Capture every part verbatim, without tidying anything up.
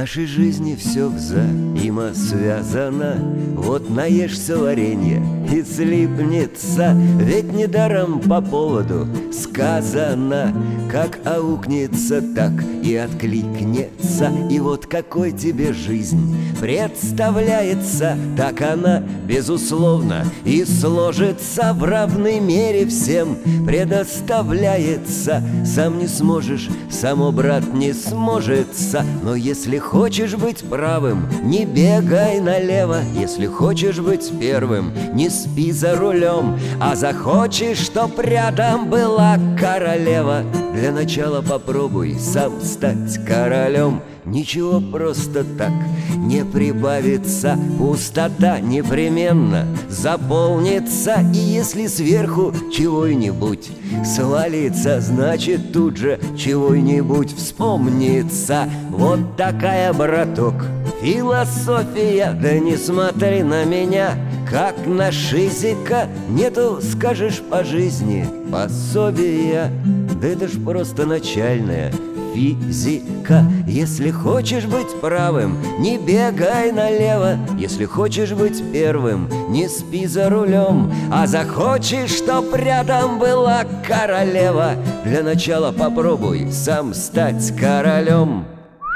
нашей жизни все взаимосвязано. Вот наешься варенья и слипнется, ведь недаром по поводу сказано. Как аукнется, так и откликнется. И вот какой тебе жизнь представляется, так она, безусловно, и сложится в равной мере всем предоставляется. Сам не сможешь, само, брат, не сможется. Но если хочешь быть правым, не бегай налево. Если хочешь быть первым, не спи за рулем. А захочешь, чтоб рядом была королева, для начала попробуй сам стать королем. Ничего просто так не прибавится, пустота непременно заполнится. И если сверху чего-нибудь свалится, значит тут же чего-нибудь вспомнится. Вот такая, браток, философия. Да не смотри на меня, как на шизика. Нету, скажешь, по жизни пособия. Да это ж просто начальная физика. Если хочешь быть правым, не бегай налево. Если хочешь быть первым, не спи за рулем. А захочешь, чтоб рядом была королева, для начала попробуй сам стать королем.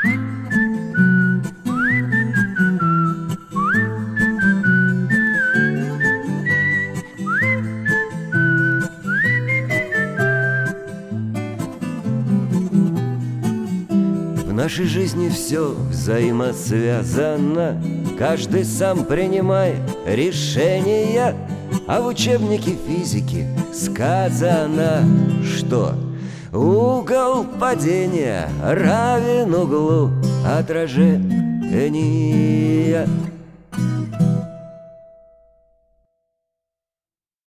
В нашей жизни все взаимосвязано, каждый сам принимает решения. А в учебнике физики сказано, что угол падения равен углу отражения.